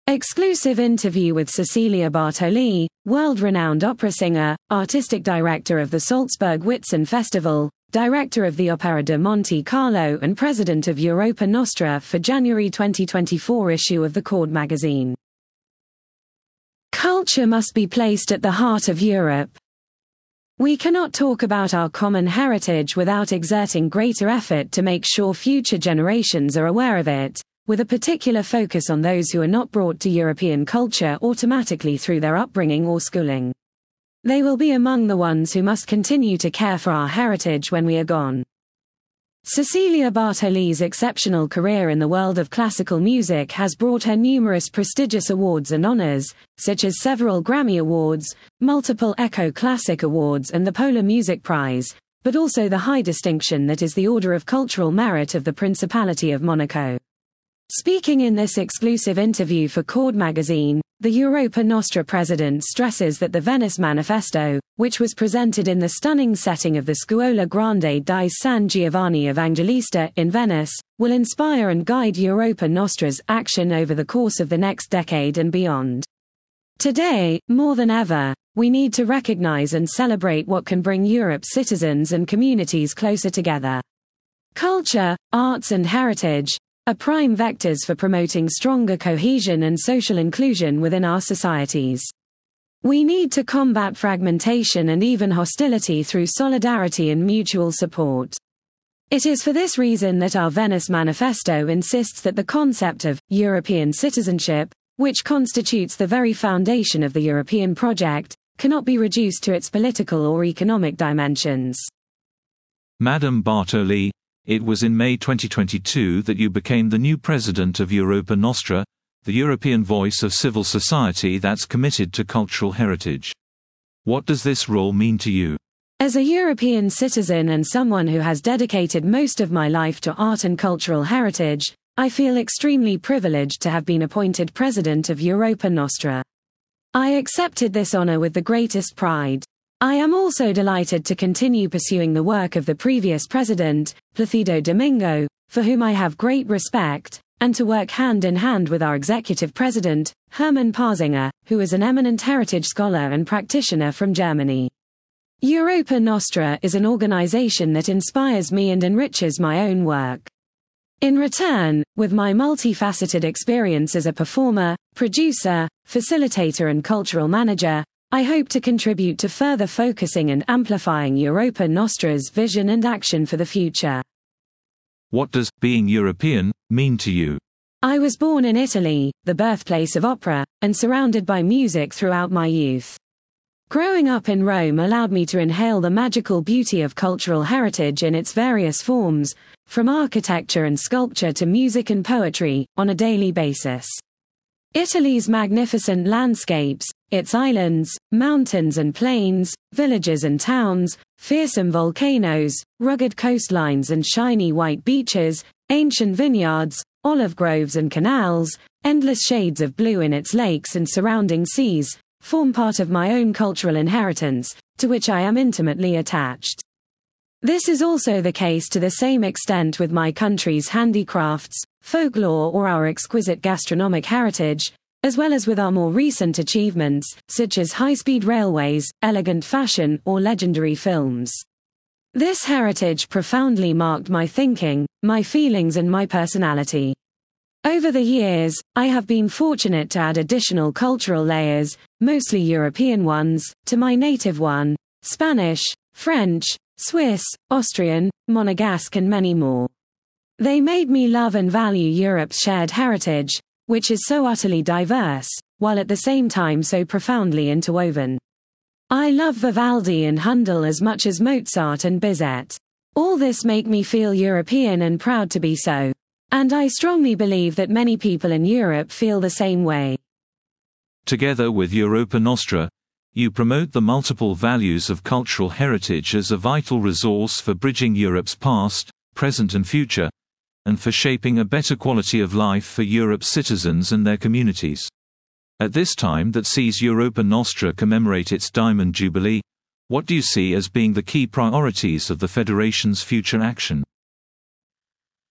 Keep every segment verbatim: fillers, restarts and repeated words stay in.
Exclusive interview with Cecilia Bartoli, world-renowned opera singer, artistic director of the Salzburg Whitsun Festival, director of the Opera de Monte Carlo and president of Europa Nostra for January twenty twenty-four issue of the Chord magazine. Culture must be placed at the heart of Europe. We cannot talk about our common heritage without exerting greater effort to make sure future generations are aware of it, with a particular focus on those who are not brought to European culture automatically through their upbringing or schooling. They will be among the ones who must continue to care for our heritage when we are gone. Cecilia Bartoli's exceptional career in the world of classical music has brought her numerous prestigious awards and honors, such as several Grammy Awards, multiple Echo Classic Awards and the Polar Music Prize, but also the high distinction that is the Order of Cultural Merit of the Principality of Monaco. Speaking in this exclusive interview for Chord magazine, the Europa Nostra president stresses that the Venice Manifesto, which was presented in the stunning setting of the Scuola Grande di San Giovanni Evangelista in Venice, will inspire and guide Europa Nostra's action over the course of the next decade and beyond. Today, more than ever, we need to recognize and celebrate what can bring Europe's citizens and communities closer together. Culture, arts and heritage are prime vectors for promoting stronger cohesion and social inclusion within our societies. We need to combat fragmentation and even hostility through solidarity and mutual support. It is for this reason that our Venice Manifesto insists that the concept of European citizenship, which constitutes the very foundation of the European project, cannot be reduced to its political or economic dimensions. Madame Bartoli, it was in May twenty twenty-two that you became the new president of Europa Nostra, the European voice of civil society that's committed to cultural heritage. What does this role mean to you? As a European citizen and someone who has dedicated most of my life to art and cultural heritage, I feel extremely privileged to have been appointed president of Europa Nostra. I accepted this honor with the greatest pride. I am also delighted to continue pursuing the work of the previous president, Placido Domingo, for whom I have great respect, and to work hand in hand with our executive president, Hermann Parzinger, who is an eminent heritage scholar and practitioner from Germany. Europa Nostra is an organization that inspires me and enriches my own work. In return, with my multifaceted experience as a performer, producer, facilitator and cultural manager, I hope to contribute to further focusing and amplifying Europa Nostra's vision and action for the future. What does being European mean to you? I was born in Italy, the birthplace of opera, and surrounded by music throughout my youth. Growing up in Rome allowed me to inhale the magical beauty of cultural heritage in its various forms, from architecture and sculpture to music and poetry, on a daily basis. Italy's magnificent landscapes, its islands, mountains and plains, villages and towns, fearsome volcanoes, rugged coastlines and shiny white beaches, ancient vineyards, olive groves and canals, endless shades of blue in its lakes and surrounding seas, form part of my own cultural inheritance, to which I am intimately attached. This is also the case to the same extent with my country's handicrafts, folklore or our exquisite gastronomic heritage, as well as with our more recent achievements, such as high-speed railways, elegant fashion, or legendary films. This heritage profoundly marked my thinking, my feelings and my personality. Over the years, I have been fortunate to add additional cultural layers, mostly European ones, to my native one, Spanish, French, Swiss, Austrian, Monegasque and many more. They made me love and value Europe's shared heritage, which is so utterly diverse, while at the same time so profoundly interwoven. I love Vivaldi and Handel as much as Mozart and Bizet. All this make me feel European and proud to be so. And I strongly believe that many people in Europe feel the same way. Together with Europa Nostra, you promote the multiple values of cultural heritage as a vital resource for bridging Europe's past, present and future, and for shaping a better quality of life for Europe's citizens and their communities. At this time that sees Europa Nostra commemorate its Diamond Jubilee, what do you see as being the key priorities of the Federation's future action?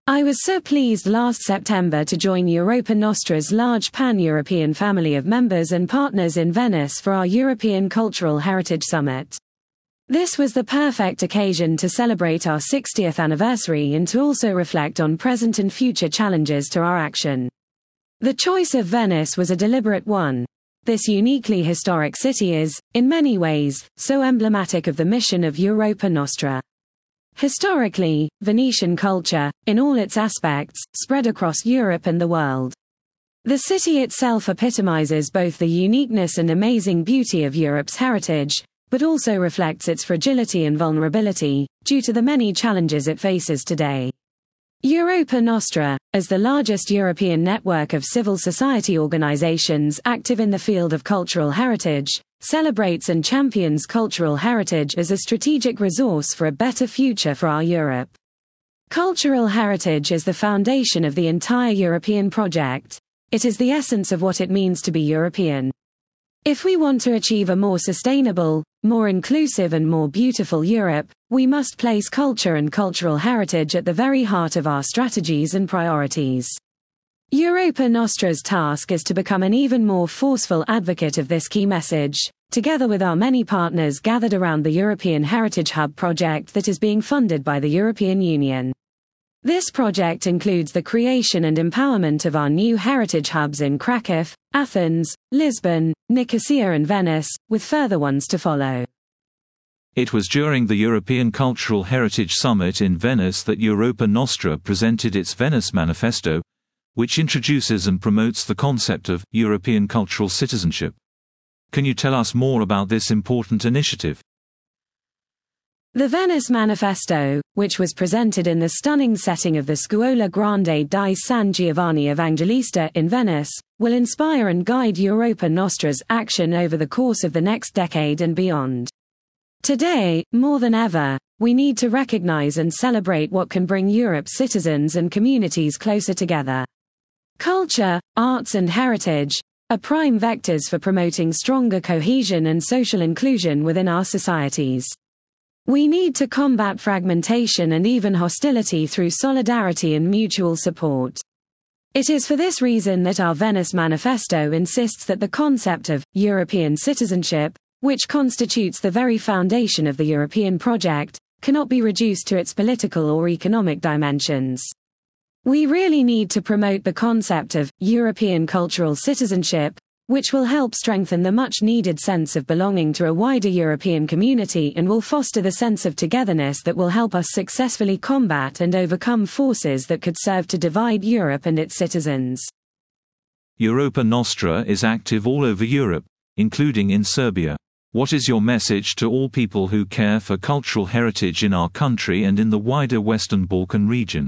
I was so pleased last September to join Europa Nostra's large pan-European family of members and partners in Venice for our European Cultural Heritage Summit. This was the perfect occasion to celebrate our sixtieth anniversary and to also reflect on present and future challenges to our action. The choice of Venice was a deliberate one. This uniquely historic city is, in many ways, so emblematic of the mission of Europa Nostra. Historically, Venetian culture, in all its aspects, spread across Europe and the world. The city itself epitomizes both the uniqueness and amazing beauty of Europe's heritage, but also reflects its fragility and vulnerability, due to the many challenges it faces today. Europa Nostra, as the largest European network of civil society organizations active in the field of cultural heritage, celebrates and champions cultural heritage as a strategic resource for a better future for our Europe. Cultural heritage is the foundation of the entire European project. It is the essence of what it means to be European. If we want to achieve a more sustainable, more inclusive and more beautiful Europe, we must place culture and cultural heritage at the very heart of our strategies and priorities. Europa Nostra's task is to become an even more forceful advocate of this key message, together with our many partners gathered around the European Heritage Hub project that is being funded by the European Union. This project includes the creation and empowerment of our new heritage hubs in Kraków, Athens, Lisbon, Nicosia and Venice, with further ones to follow. It was during the European Cultural Heritage Summit in Venice that Europa Nostra presented its Venice Manifesto, which introduces and promotes the concept of European cultural citizenship. Can you tell us more about this important initiative? The Venice Manifesto, which was presented in the stunning setting of the Scuola Grande di San Giovanni Evangelista in Venice, will inspire and guide Europa Nostra's action over the course of the next decade and beyond. Today, more than ever, we need to recognize and celebrate what can bring Europe's citizens and communities closer together. Culture, arts and heritage are prime vectors for promoting stronger cohesion and social inclusion within our societies. We need to combat fragmentation and even hostility through solidarity and mutual support. It is for this reason that our Venice Manifesto insists that the concept of European citizenship, which constitutes the very foundation of the European project, cannot be reduced to its political or economic dimensions. We really need to promote the concept of European cultural citizenship, which will help strengthen the much-needed sense of belonging to a wider European community and will foster the sense of togetherness that will help us successfully combat and overcome forces that could serve to divide Europe and its citizens. Europa Nostra is active all over Europe, including in Serbia. What is your message to all people who care for cultural heritage in our country and in the wider Western Balkan region?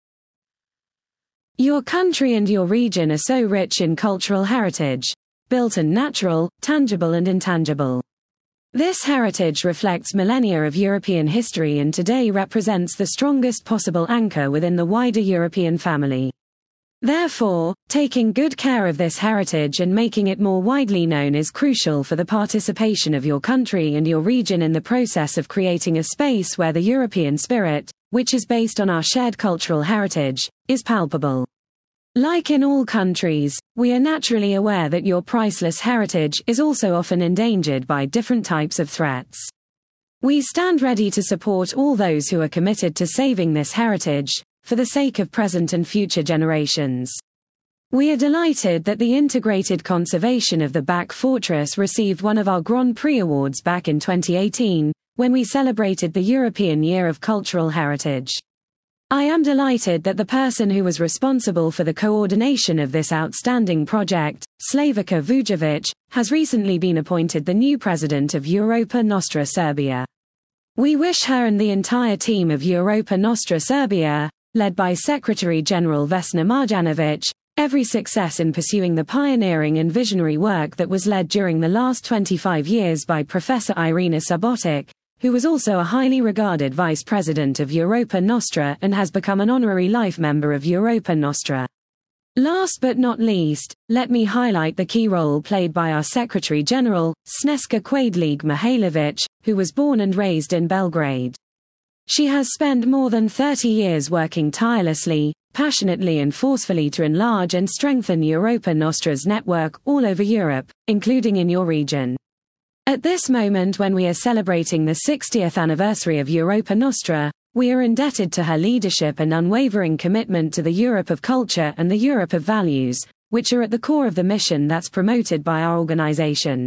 Your country and your region are so rich in cultural heritage, built and natural, tangible and intangible. This heritage reflects millennia of European history and today represents the strongest possible anchor within the wider European family. Therefore, taking good care of this heritage and making it more widely known is crucial for the participation of your country and your region in the process of creating a space where the European spirit, which is based on our shared cultural heritage, is palpable. Like in all countries, we are naturally aware that your priceless heritage is also often endangered by different types of threats. We stand ready to support all those who are committed to saving this heritage, for the sake of present and future generations. We are delighted that the integrated conservation of the Back Fortress received one of our Grand Prix awards back in twenty eighteen, when we celebrated the European Year of Cultural Heritage. I am delighted that the person who was responsible for the coordination of this outstanding project, Slavica Vujovic, has recently been appointed the new president of Europa Nostra Serbia. We wish her and the entire team of Europa Nostra Serbia, led by Secretary General Vesna Marjanovic, every success in pursuing the pioneering and visionary work that was led during the last twenty-five years by Professor Irina Subotic, who was also a highly regarded vice president of Europa Nostra and has become an honorary life member of Europa Nostra. Last but not least, let me highlight the key role played by our Secretary General, Snežka Quadlig Mihailovic, who was born and raised in Belgrade. She has spent more than thirty years working tirelessly, passionately and forcefully to enlarge and strengthen Europa Nostra's network all over Europe, including in your region. At this moment when we are celebrating the sixtieth anniversary of Europa Nostra, we are indebted to her leadership and unwavering commitment to the Europe of culture and the Europe of values, which are at the core of the mission that's promoted by our organization.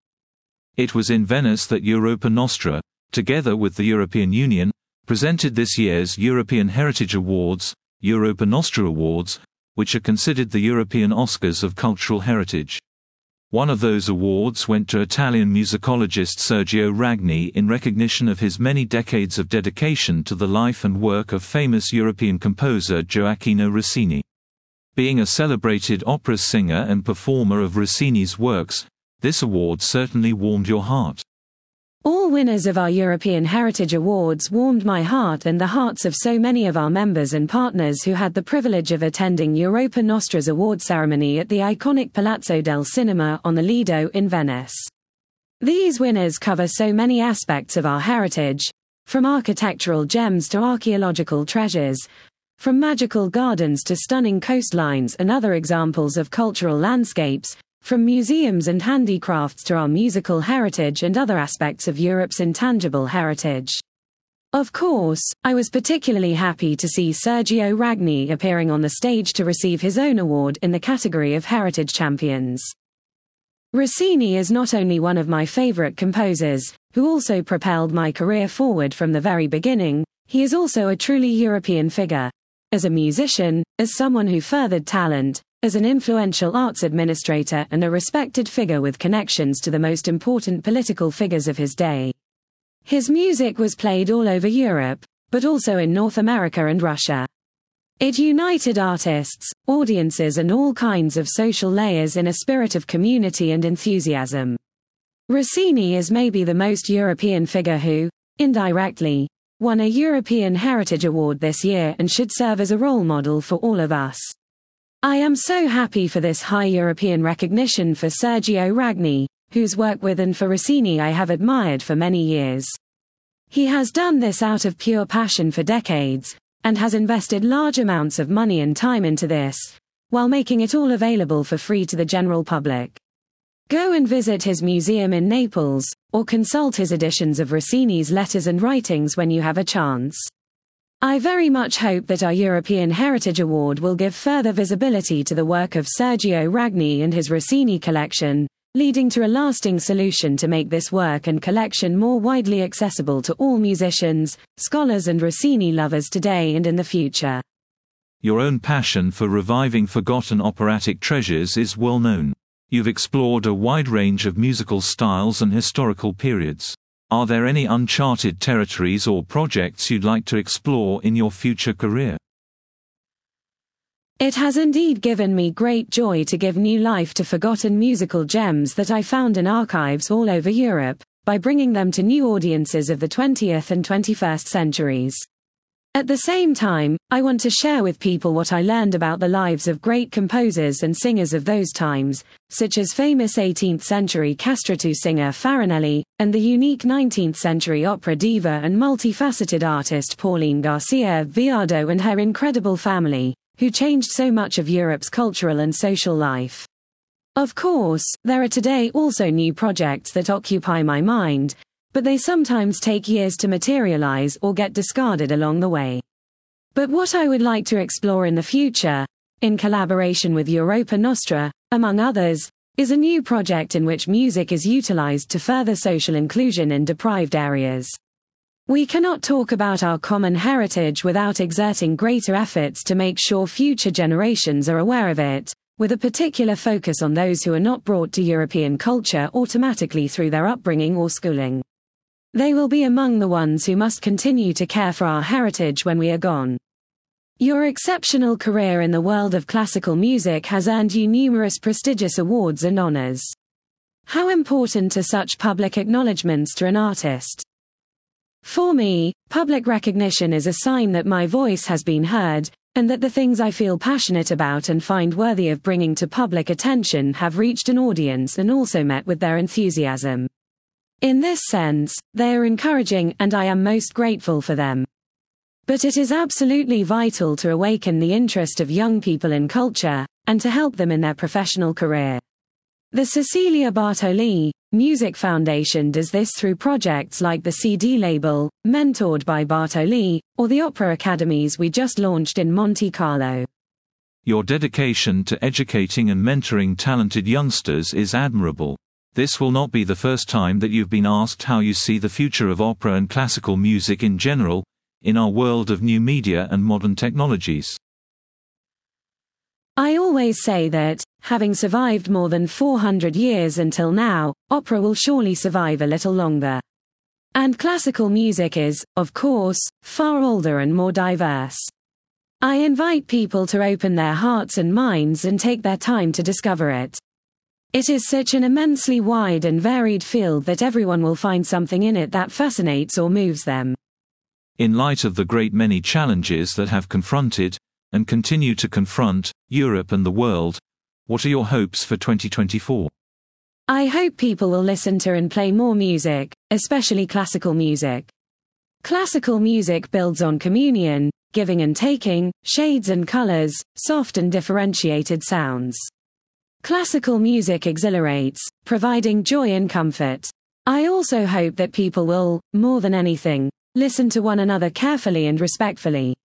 It was in Venice that Europa Nostra, together with the European Union, presented this year's European Heritage Awards, Europa Nostra Awards, which are considered the European Oscars of cultural heritage. One of those awards went to Italian musicologist Sergio Ragni in recognition of his many decades of dedication to the life and work of famous European composer Gioacchino Rossini. Being a celebrated opera singer and performer of Rossini's works, this award certainly warmed your heart. All winners of our European Heritage Awards warmed my heart and the hearts of so many of our members and partners who had the privilege of attending Europa Nostra's award ceremony at the iconic Palazzo del Cinema on the Lido in Venice. These winners cover so many aspects of our heritage, from architectural gems to archaeological treasures, from magical gardens to stunning coastlines and other examples of cultural landscapes, from museums and handicrafts to our musical heritage and other aspects of Europe's intangible heritage. Of course, I was particularly happy to see Sergio Ragni appearing on the stage to receive his own award in the category of Heritage Champions. Rossini is not only one of my favorite composers, who also propelled my career forward from the very beginning, he is also a truly European figure. As a musician, as someone who furthered talent, as an influential arts administrator and a respected figure with connections to the most important political figures of his day. His music was played all over Europe, but also in North America and Russia. It united artists, audiences and all kinds of social layers in a spirit of community and enthusiasm. Rossini is maybe the most European figure who, indirectly, won a European Heritage Award this year and should serve as a role model for all of us. I am so happy for this high European recognition for Sergio Ragni, whose work with and for Rossini I have admired for many years. He has done this out of pure passion for decades, and has invested large amounts of money and time into this, while making it all available for free to the general public. Go and visit his museum in Naples, or consult his editions of Rossini's letters and writings when you have a chance. I very much hope that our European Heritage Award will give further visibility to the work of Sergio Ragni and his Rossini collection, leading to a lasting solution to make this work and collection more widely accessible to all musicians, scholars and Rossini lovers today and in the future. Your own passion for reviving forgotten operatic treasures is well known. You've explored a wide range of musical styles and historical periods. Are there any uncharted territories or projects you'd like to explore in your future career? It has indeed given me great joy to give new life to forgotten musical gems that I found in archives all over Europe, by bringing them to new audiences of the twentieth and twenty-first centuries. At the same time, I want to share with people what I learned about the lives of great composers and singers of those times, such as famous eighteenth century castrato singer Farinelli, and the unique nineteenth century opera diva and multifaceted artist Pauline Garcia Viado and her incredible family, who changed so much of Europe's cultural and social life. Of course, there are today also new projects that occupy my mind, but they sometimes take years to materialize or get discarded along the way. But what I would like to explore in the future, in collaboration with Europa Nostra, among others, is a new project in which music is utilized to further social inclusion in deprived areas. We cannot talk about our common heritage without exerting greater efforts to make sure future generations are aware of it, with a particular focus on those who are not brought to European culture automatically through their upbringing or schooling. They will be among the ones who must continue to care for our heritage when we are gone. Your exceptional career in the world of classical music has earned you numerous prestigious awards and honors. How important are such public acknowledgements to an artist? For me, public recognition is a sign that my voice has been heard, and that the things I feel passionate about and find worthy of bringing to public attention have reached an audience and also met with their enthusiasm. In this sense, they are encouraging and I am most grateful for them. But it is absolutely vital to awaken the interest of young people in culture, and to help them in their professional career. The Cecilia Bartoli Music Foundation does this through projects like the C D label, mentored by Bartoli, or the opera academies we just launched in Monte Carlo. Your dedication to educating and mentoring talented youngsters is admirable. This will not be the first time that you've been asked how you see the future of opera and classical music in general, in our world of new media and modern technologies. I always say that, having survived more than four hundred years until now, opera will surely survive a little longer. And classical music is, of course, far older and more diverse. I invite people to open their hearts and minds and take their time to discover it. It is such an immensely wide and varied field that everyone will find something in it that fascinates or moves them. In light of the great many challenges that have confronted, and continue to confront, Europe and the world, what are your hopes for twenty twenty-four? I hope people will listen to and play more music, especially classical music. Classical music builds on communion, giving and taking, shades and colors, soft and differentiated sounds. Classical music exhilarates, providing joy and comfort. I also hope that people will, more than anything, listen to one another carefully and respectfully.